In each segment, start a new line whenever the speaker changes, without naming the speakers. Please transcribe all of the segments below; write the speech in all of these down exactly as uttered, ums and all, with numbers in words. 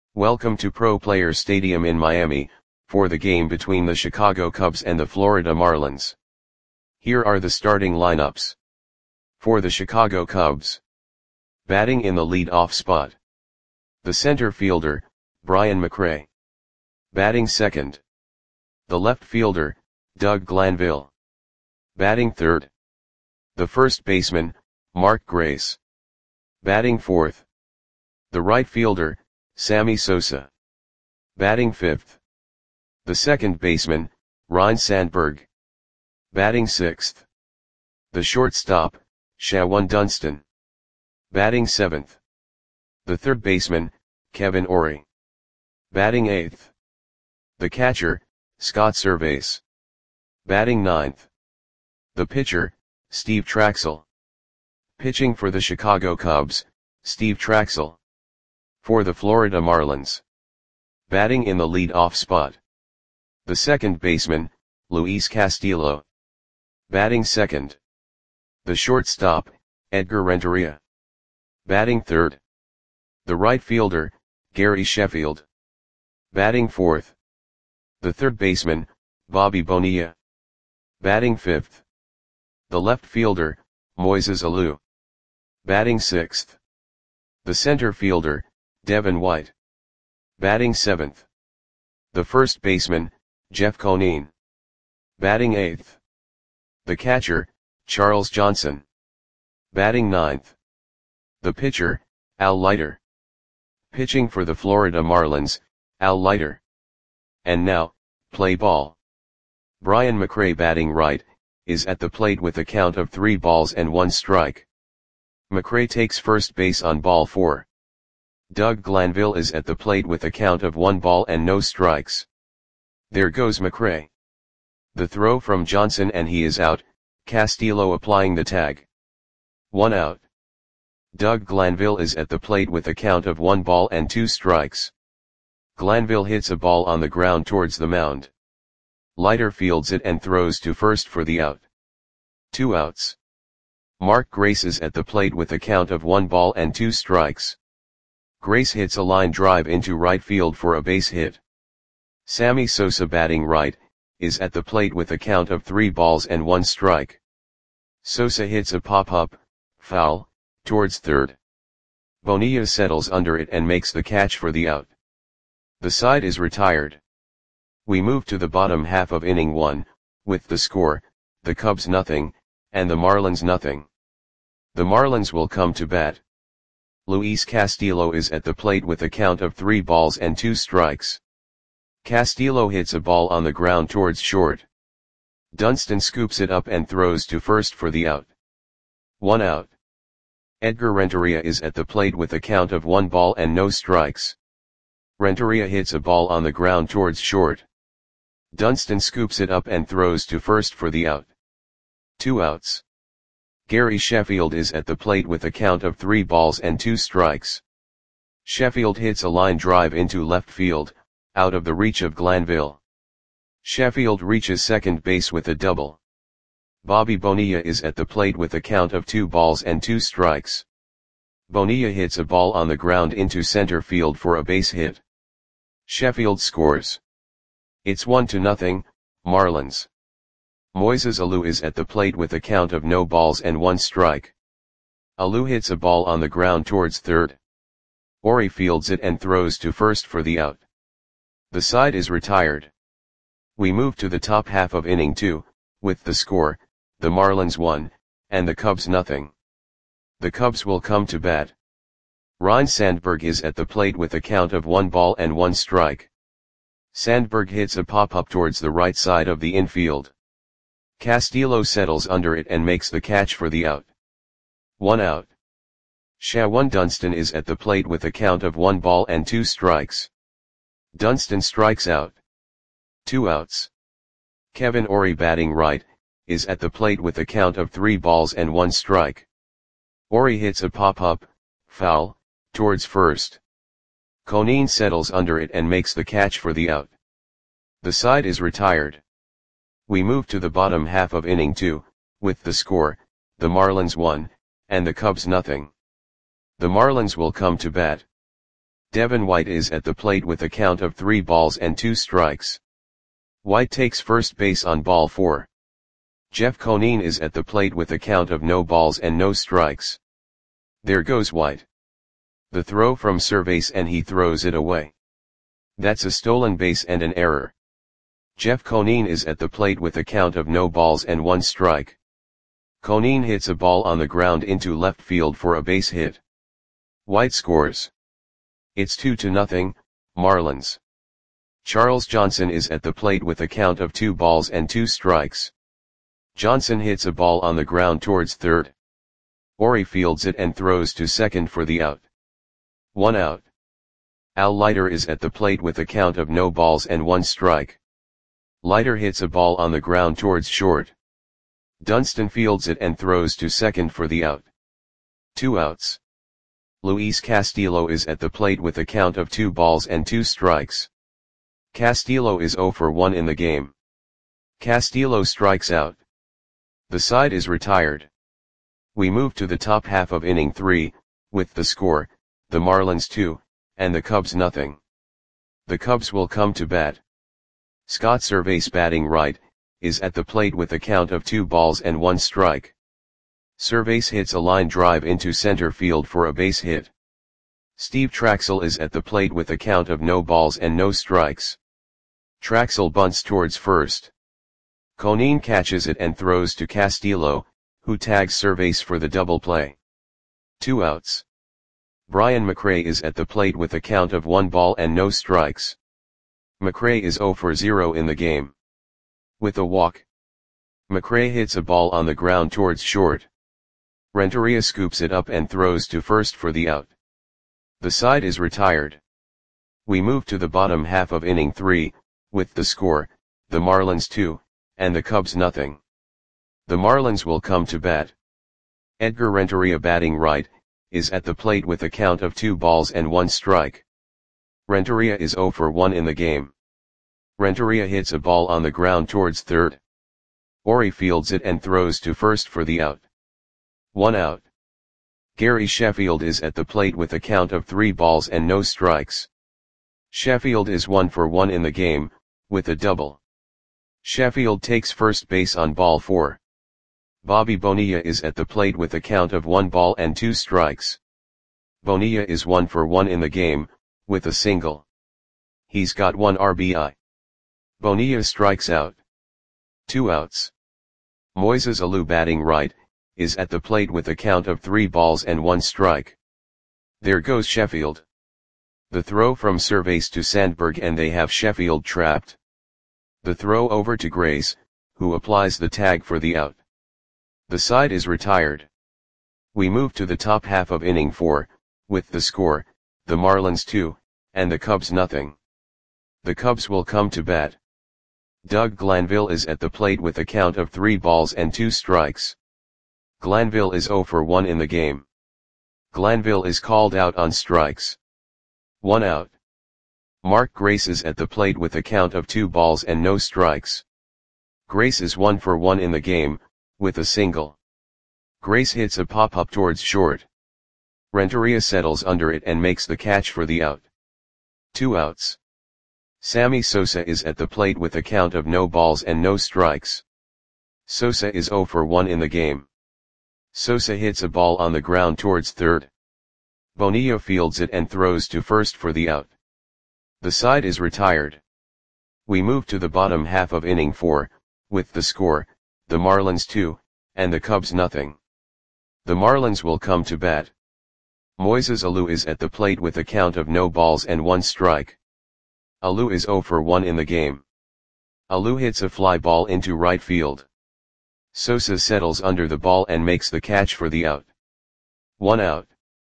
Welcome to Pro Players Stadium in Miami, for the game between the Chicago Cubs and the Florida Marlins. Here are the starting lineups. For the Chicago Cubs. Batting in the lead-off spot. The center fielder, Brian McRae. Batting second. The left fielder, Doug Glanville. Batting third. The first baseman, Mark Grace. Batting fourth. The right fielder, Sammy Sosa. Batting fifth. The second baseman, Ryne Sandberg. Batting sixth. The shortstop, Shawon Dunston. Batting seventh. The third baseman, Kevin Orie. Batting eighth. The catcher, Scott Servais. Batting ninth. The pitcher, Steve Trachsel. Pitching for the Chicago Cubs, Steve Trachsel. For the Florida Marlins. Batting in the lead-off spot. The second baseman, Luis Castillo. Batting second. The shortstop, Edgar Renteria. Batting third. The right fielder, Gary Sheffield. Batting fourth. The third baseman, Bobby Bonilla. Batting fifth. The left fielder, Moises Alou. Batting sixth. The center fielder, Devin White. Batting seventh. The first baseman, Jeff Conine. Batting eighth. The catcher, Charles Johnson. Batting ninth. The pitcher, Al Leiter. Pitching for the Florida Marlins, Al Leiter. And now, play ball. Brian McRae, batting right, is at the plate with a count of three balls and one strike. McRae takes first base on ball four. Doug Glanville is at the plate with a count of one ball and no strikes. There goes McRae. The throw from Johnson and he is out, Castillo applying the tag. One out. Doug Glanville is at the plate with a count of one ball and two strikes. Glanville hits a ball on the ground towards the mound. Leiter fields it and throws to first for the out. Two outs. Mark Grace is at the plate with a count of one ball and two strikes. Grace hits a line drive into right field for a base hit. Sammy Sosa, batting right, is at the plate with a count of three balls and one strike. Sosa hits a pop-up, foul, towards third. Bonilla settles under it and makes the catch for the out. The side is retired. We move to the bottom half of inning one, with the score, the Cubs nothing, and the Marlins nothing. The Marlins will come to bat. Luis Castillo is at the plate with a count of three balls and two strikes. Castillo hits a ball on the ground towards short. Dunston scoops it up and throws to first for the out. One out. Edgar Renteria is at the plate with a count of one ball and no strikes. Renteria hits a ball on the ground towards short. Dunston scoops it up and throws to first for the out. Two outs. Gary Sheffield is at the plate with a count of three balls and two strikes. Sheffield hits a line drive into left field, out of the reach of Glanville. Sheffield reaches second base with a double. Bobby Bonilla is at the plate with a count of two balls and two strikes. Bonilla hits a ball on the ground into center field for a base hit. Sheffield scores. It's one to nothing, Marlins. Moises Alou is at the plate with a count of no balls and one strike. Alou hits a ball on the ground towards third. Orie fields it and throws to first for the out. The side is retired. We move to the top half of inning two, with the score, the Marlins one, and the Cubs nothing. The Cubs will come to bat. Ryne Sandberg is at the plate with a count of one ball and one strike. Sandberg hits a pop-up towards the right side of the infield. Castillo settles under it and makes the catch for the out. One out. Shawon Dunston is at the plate with a count of one ball and two strikes. Dunston strikes out. Two outs. Kevin Orie, batting right, is at the plate with a count of three balls and one strike. Orie hits a pop-up, foul, towards first. Conine settles under it and makes the catch for the out. The side is retired. We move to the bottom half of inning two, with the score, the Marlins one, and the Cubs nothing. The Marlins will come to bat. Devin White is at the plate with a count of three balls and two strikes. White takes first base on ball four. Jeff Conine is at the plate with a count of no balls and no strikes. There goes White. The throw from Servais and he throws it away. That's a stolen base and an error. Jeff Conine is at the plate with a count of no balls and one strike. Conine hits a ball on the ground into left field for a base hit. White scores. It's two to nothing, Marlins. Charles Johnson is at the plate with a count of two balls and two strikes. Johnson hits a ball on the ground towards third. Ori fields it and throws to second for the out. One out. Al Leiter is at the plate with a count of no balls and one strike. Leiter hits a ball on the ground towards short. Dunston fields it and throws to second for the out. Two outs. Luis Castillo is at the plate with a count of two balls and two strikes. Castillo is zero for one in the game. Castillo strikes out. The side is retired. We move to the top half of inning three, with the score, the Marlins two, and the Cubs nothing. The Cubs will come to bat. Scott Servais, batting right, is at the plate with a count of two balls and one strike. Servais hits a line drive into center field for a base hit. Steve Traxel is at the plate with a count of no balls and no strikes. Traxel bunts towards first. Conine catches it and throws to Castillo, who tags Servais for the double play. Two outs. Brian McRae is at the plate with a count of one ball and no strikes. McRae is zero for zero in the game. With a walk. McRae hits a ball on the ground towards short. Renteria scoops it up and throws to first for the out. The side is retired. We move to the bottom half of inning three, with the score, the Marlins two, and the Cubs nothing. The Marlins will come to bat. Edgar Renteria, batting right, is at the plate with a count of two balls and one strike. Renteria is zero for one in the game. Renteria hits a ball on the ground towards third. Ori fields it and throws to first for the out. One out. Gary Sheffield is at the plate with a count of three balls and no strikes. Sheffield is one for one in the game, with a double. Sheffield takes first base on ball four. Bobby Bonilla is at the plate with a count of one ball and two strikes. Bonilla is one for one in the game, with a single. He's got one R B I. Bonilla strikes out. Two outs. Moises Alou, batting right, is at the plate with a count of three balls and one strike. There goes Sheffield. The throw from Servais to Sandberg and they have Sheffield trapped. The throw over to Grace, who applies the tag for the out. The side is retired. We move to the top half of inning four, with the score, the Marlins two, and the Cubs nothing. The Cubs will come to bat. Doug Glanville is at the plate with a count of three balls and two strikes. Glanville is zero for one in the game. Glanville is called out on strikes. One out. Mark Grace is at the plate with a count of two balls and no strikes. Grace is one for one in the game, with a single. Grace hits a pop-up towards short. Renteria settles under it and makes the catch for the out. Two outs. Sammy Sosa is at the plate with a count of no balls and no strikes. Sosa is zero for one in the game. Sosa hits a ball on the ground towards third. Bonilla fields it and throws to first for the out. The side is retired. We move to the bottom half of inning four, with the score, the Marlins two, and the Cubs nothing. The Marlins will come to bat. Moises Alou is at the plate with a count of no balls and one strike. Alou is zero for one in the game. Alou hits a fly ball into right field. Sosa settles under the ball and makes the catch for the out. One out.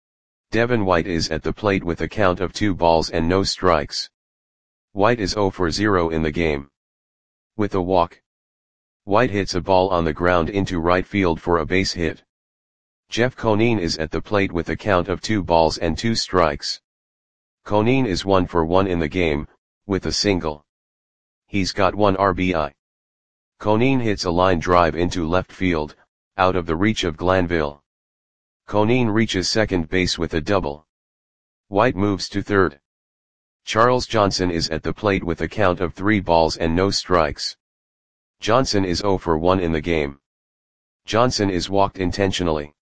Devin White is at the plate with a count of two balls and no strikes. White is zero for zero in the game. With a walk. White hits a ball on the ground into right field for a base hit. Jeff Conine is at the plate with a count of two balls and two strikes. Conine is one for one in the game, with a single. He's got one R B I. Conine hits a line drive into left field, out of the reach of Glanville. Conine reaches second base with a double. White moves to third. Charles Johnson is at the plate with a count of three balls and no strikes. Johnson is zero for one in the game. Johnson is walked intentionally.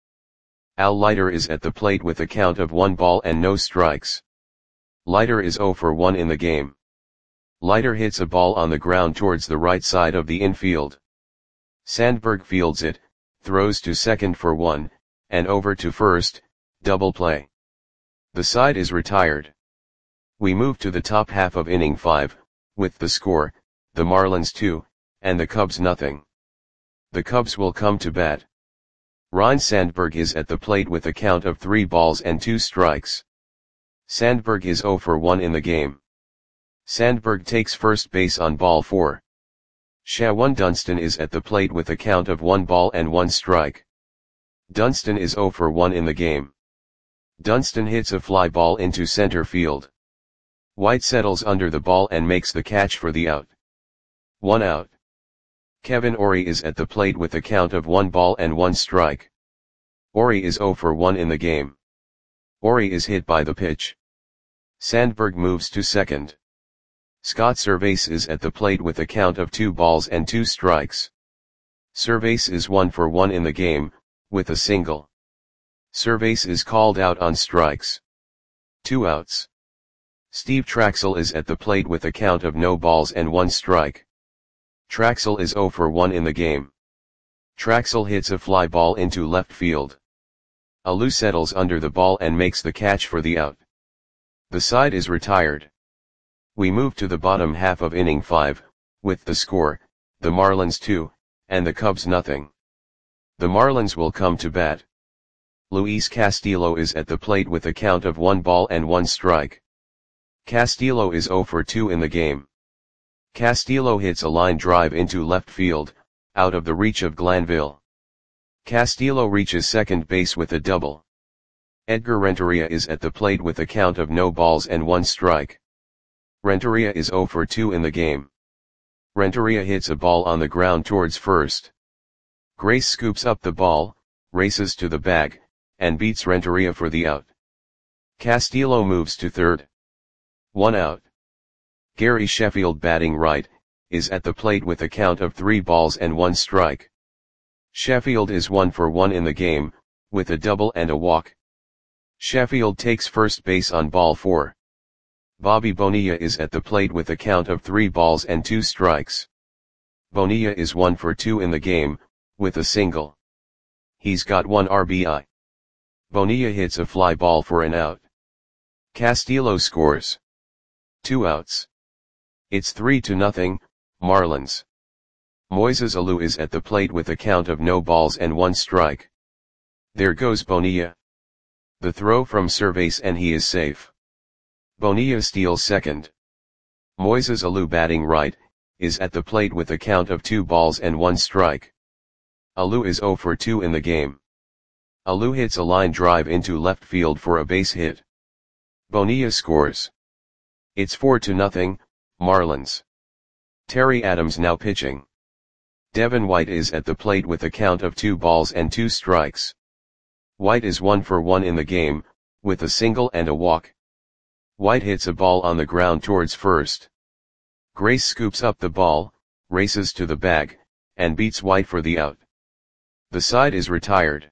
Al Leiter is at the plate with a count of one ball and no strikes. Leiter is zero for one in the game. Leiter hits a ball on the ground towards the right side of the infield. Sandberg fields it, throws to second for one, and over to first, double play. The side is retired. We move to the top half of inning five, with the score, the Marlins two, and the Cubs nothing. The Cubs will come to bat. Ryne Sandberg is at the plate with a count of three balls and two strikes. Sandberg is zero for one in the game. Sandberg takes first base on ball four. Shawan Dunston is at the plate with a count of one ball and one strike. Dunston is zero for one in the game. Dunston hits a fly ball into center field. White settles under the ball and makes the catch for the out. One out. Kevin Orie is at the plate with a count of one ball and one strike. Orie is zero for one in the game. Orie is hit by the pitch. Sandberg moves to second. Scott Servais is at the plate with a count of two balls and two strikes. Servais is one for one in the game, with a single. Servais is called out on strikes. Two outs. Steve Traxel is at the plate with a count of no balls and one strike. Traxel is zero for one in the game. Traxel hits a fly ball into left field. Alou settles under the ball and makes the catch for the out. The side is retired. We move to the bottom half of inning five, with the score, the Marlins two, and the Cubs nothing. The Marlins will come to bat. Luis Castillo is at the plate with a count of one ball and one strike. Castillo is zero for two in the game. Castillo hits a line drive into left field, out of the reach of Glanville. Castillo reaches second base with a double. Edgar Renteria is at the plate with a count of no balls and one strike. Renteria is zero for two in the game. Renteria hits a ball on the ground towards first. Grace scoops up the ball, races to the bag, and beats Renteria for the out. Castillo moves to third. One out. Gary Sheffield, batting right, is at the plate with a count of three balls and one strike. Sheffield is one for one in the game, with a double and a walk. Sheffield takes first base on ball four. Bobby Bonilla is at the plate with a count of three balls and two strikes. Bonilla is one for two in the game, with a single. He's got one R B I. Bonilla hits a fly ball for an out. Castillo scores. Two outs. It's three to nothing, Marlins. Moises Alou is at the plate with a count of no balls and one strike. There goes Bonilla. The throw from Servais and he is safe. Bonilla steals second. Moises Alou, batting right, is at the plate with a count of two balls and one strike. Alou is zero for two in the game. Alou hits a line drive into left field for a base hit. Bonilla scores. It's four to nothing, Marlins. Terry Adams now pitching. Devin White is at the plate with a count of two balls and two strikes. White is one for one in the game, with a single and a walk. White hits a ball on the ground towards first. Grace scoops up the ball, races to the bag, and beats White for the out. The side is retired.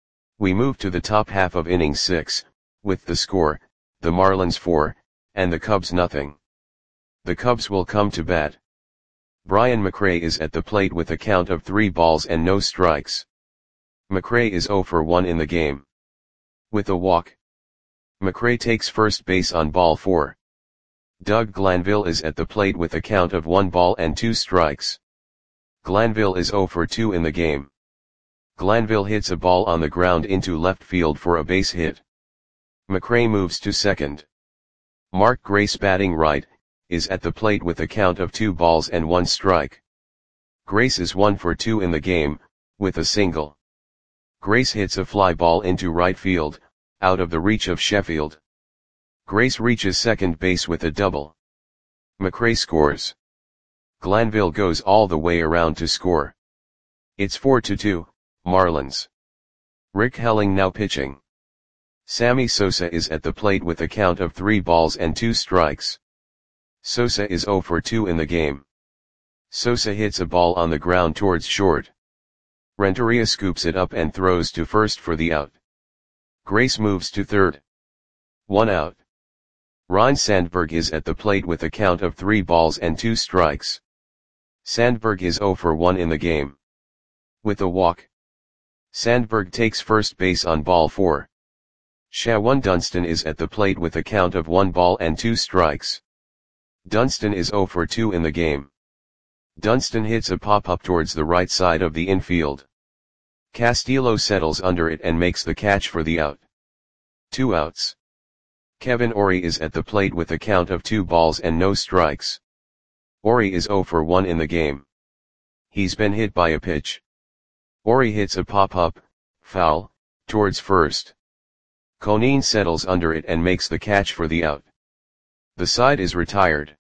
We move to the top half of inning six, with the score, the Marlins four, and the Cubs nothing. The Cubs will come to bat. Brian McRae is at the plate with a count of three balls and no strikes. McRae is zero for one in the game. With a walk. McRae takes first base on ball four. Doug Glanville is at the plate with a count of one ball and two strikes. Glanville is zero for two in the game. Glanville hits a ball on the ground into left field for a base hit. McRae moves to second. Mark Grace, batting right, is at the plate with a count of two balls and one strike. Grace is one for two in the game, with a single. Grace hits a fly ball into right field, out of the reach of Sheffield. Grace reaches second base with a double. McRae scores. Glanville goes all the way around to score. It's four to two, Marlins. Rick Helling now pitching. Sammy Sosa is at the plate with a count of three balls and two strikes. Sosa is zero for two in the game. Sosa hits a ball on the ground towards short. Renteria scoops it up and throws to first for the out. Grace moves to third. One out. Ryne Sandberg is at the plate with a count of three balls and two strikes. Sandberg is zero for one in the game. With a walk, Sandberg takes first base on ball four. Shawan Dunston is at the plate with a count of one ball and two strikes. Dunston is zero for two in the game. Dunston hits a pop-up towards the right side of the infield. Castillo settles under it and makes the catch for the out. Two outs. Kevin Orie is at the plate with a count of two balls and no strikes. Orie is zero for one in the game. He's been hit by a pitch. Orie hits a pop-up, foul, towards first. Conine settles under it and makes the catch for the out. The side is retired.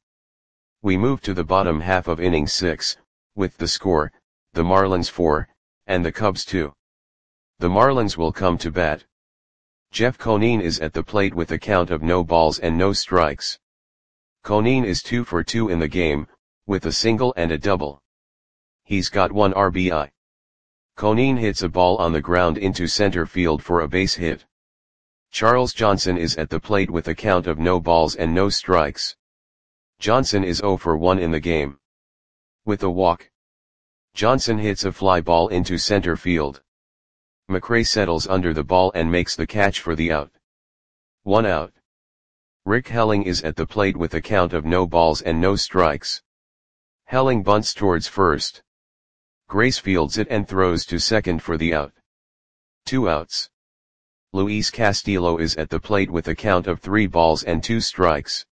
We move to the bottom half of inning six, with the score, the Marlins four, and the Cubs two. The Marlins will come to bat. Jeff Conine is at the plate with a count of no balls and no strikes. Conine is two for two in the game, with a single and a double. He's got one R B I. Conine hits a ball on the ground into center field for a base hit. Charles Johnson is at the plate with a count of no balls and no strikes. Johnson is zero for one in the game. With a walk, Johnson hits a fly ball into center field. McRae settles under the ball and makes the catch for the out. One out. Rick Helling is at the plate with a count of no balls and no strikes. Helling bunts towards first. Grace fields it and throws to second for the out. Two outs. Luis Castillo is at the plate with a count of three balls and two strikes.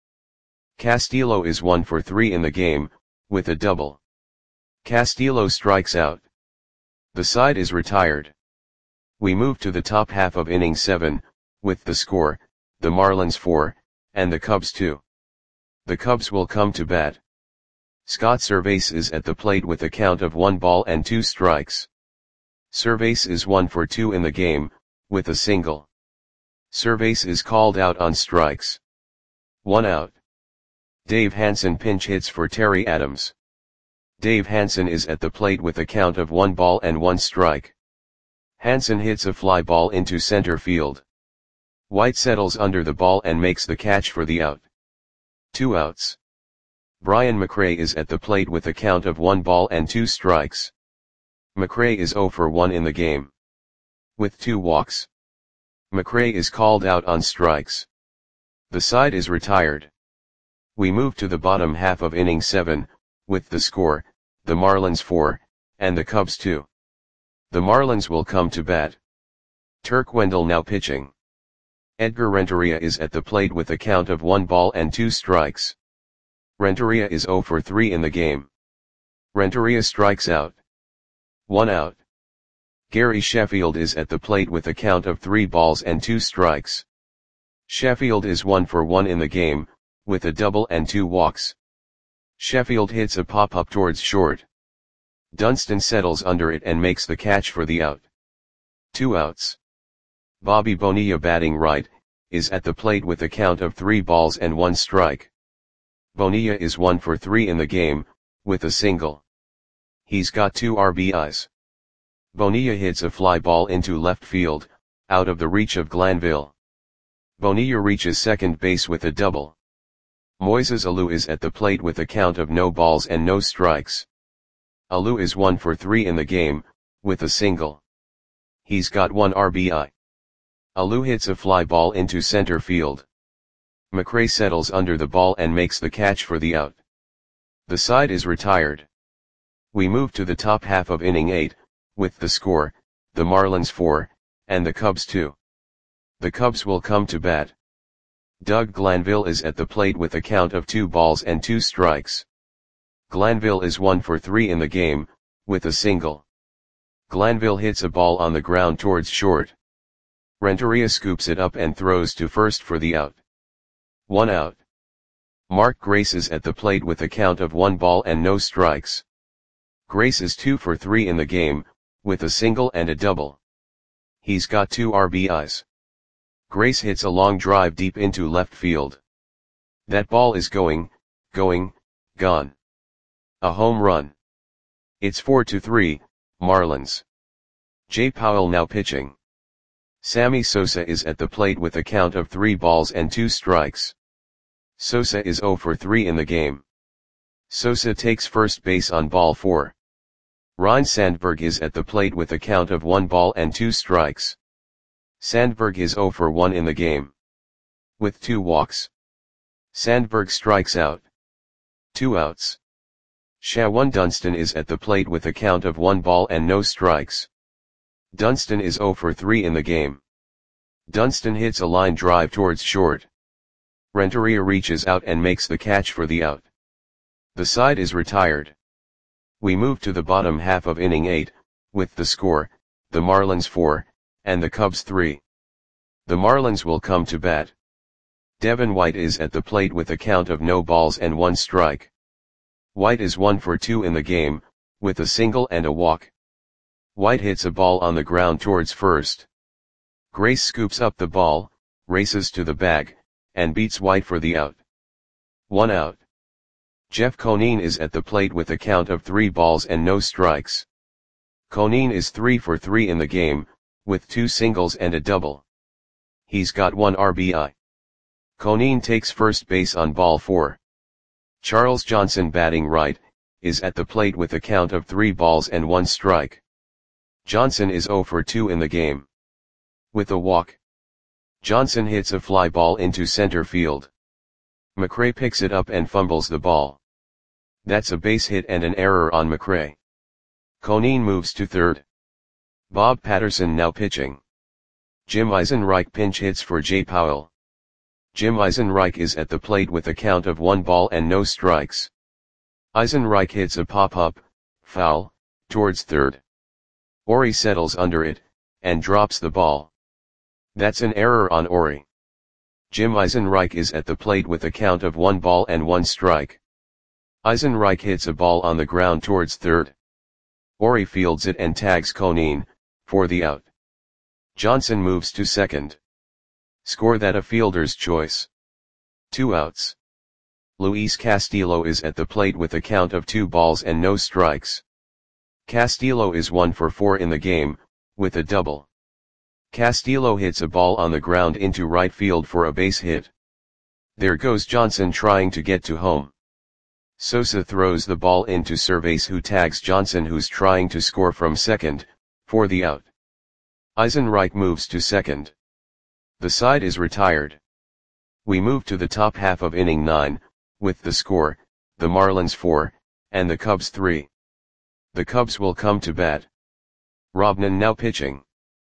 Castillo is one for three in the game, with a double. Castillo strikes out. The side is retired. We move to the top half of inning seven, with the score, the Marlins four, and the Cubs two. The Cubs will come to bat. Scott Servais is at the plate with a count of one ball and two strikes. Servais is one for two in the game, with a single. Servais is called out on strikes. One out. Dave Hansen pinch hits for Terry Adams. Dave Hansen is at the plate with a count of one ball and one strike. Hansen hits a fly ball into center field. White settles under the ball and makes the catch for the out. Two outs. Brian McRae is at the plate with a count of one ball and two strikes. McRae is zero for one in the game. With two walks, McRae is called out on strikes. The side is retired. We move to the bottom half of inning seven, with the score, the Marlins four, and the Cubs two. The Marlins will come to bat. Turk Wendell now pitching. Edgar Renteria is at the plate with a count of one ball and two strikes. Renteria is zero for three in the game. Renteria strikes out. One out. Gary Sheffield is at the plate with a count of three balls and two strikes. Sheffield is one for one in the game, with a double and two walks. Sheffield hits a pop-up towards short. Dunston settles under it and makes the catch for the out. Two outs. Bobby Bonilla, batting right, is at the plate with a count of three balls and one strike. Bonilla is one for three in the game, with a single. He's got two R B Is. Bonilla hits a fly ball into left field, out of the reach of Glanville. Bonilla reaches second base with a double. Moises Alou is at the plate with a count of no balls and no strikes. Alou is one for three in the game, with a single. He's got one R B I. Alou hits a fly ball into center field. McRae settles under the ball and makes the catch for the out. The side is retired. We move to the top half of inning eight, with the score, the Marlins four, and the Cubs two. The Cubs will come to bat. Doug Glanville is at the plate with a count of two balls and two strikes. Glanville is one for three in the game, with a single. Glanville hits a ball on the ground towards short. Renteria scoops it up and throws to first for the out. One out. Mark Grace is at the plate with a count of one ball and no strikes. Grace is two for three in the game, with a single and a double. He's got two R B Is. Grace hits a long drive deep into left field. That ball is going, going, gone. A home run. It's four to three, Marlins. Jay Powell now pitching. Sammy Sosa is at the plate with a count of three balls and two strikes. Sosa is zero for three in the game. Sosa takes first base on ball four. Ryne Sandberg is at the plate with a count of one ball and two strikes. Sandberg is zero for one in the game. With two walks. Sandberg strikes out. Two outs. Shawan Dunston is at the plate with a count of one ball and no strikes. Dunston is zero for three in the game. Dunston hits a line drive towards short. Renteria reaches out and makes the catch for the out. The side is retired. We move to the bottom half of inning eight, with the score, the Marlins four, and the Cubs three. The Marlins will come to bat. Devin White is at the plate with a count of no balls and one strike. White is one for two in the game, with a single and a walk. White hits a ball on the ground towards first. Grace scoops up the ball, races to the bag, and beats White for the out. One out. Jeff Conine is at the plate with a count of three balls and no strikes. Conine is three for three in the game, with two singles and a double. He's got one R B I. Conine takes first base on ball four. Charles Johnson, batting right, is at the plate with a count of three balls and one strike. Johnson is zero for two in the game. With a walk. Johnson hits a fly ball into center field. McRae picks it up and fumbles the ball. That's a base hit and an error on McRae. Conine moves to third. Bob Patterson now pitching. Jim Eisenreich pinch hits for Jay Powell. Jim Eisenreich is at the plate with a count of one ball and no strikes. Eisenreich hits a pop-up, foul, towards third. Ori settles under it, and drops the ball. That's an error on Ori. Jim Eisenreich is at the plate with a count of one ball and one strike. Eisenreich hits a ball on the ground towards third. Ori fields it and tags Conine, for the out. Johnson moves to second. Score that a fielder's choice. Two outs. Luis Castillo is at the plate with a count of two balls and no strikes. Castillo is one for four in the game, with a double. Castillo hits a ball on the ground into right field for a base hit. There goes Johnson trying to get to home. Sosa throws the ball into Cervais, who tags Johnson, who's trying to score from second, for the out. Eisenreich moves to second. The side is retired. We move to the top half of inning nine, with the score, the Marlins four, and the Cubs three. The Cubs will come to bat. Robnan now pitching.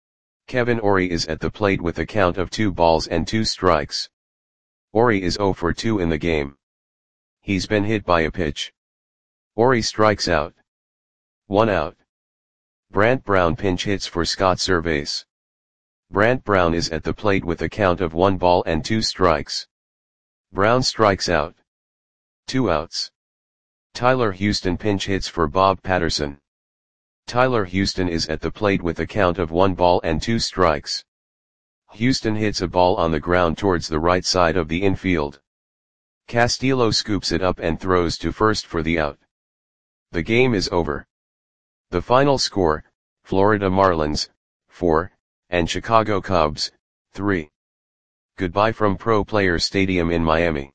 Kevin Ori is at the plate with a count of two balls and two strikes. Ori is zero for two in the game. He's been hit by a pitch. Ori strikes out. One out. Brant Brown pinch hits for Scott Cervais. Brant Brown is at the plate with a count of one ball and two strikes. Brown strikes out. Two outs. Tyler Houston pinch hits for Bob Patterson. Tyler Houston is at the plate with a count of one ball and two strikes. Houston hits a ball on the ground towards the right side of the infield. Castillo scoops it up and throws to first for the out. The game is over. The final score, Florida Marlins, four, and Chicago Cubs, three. Goodbye from Pro Player Stadium in Miami.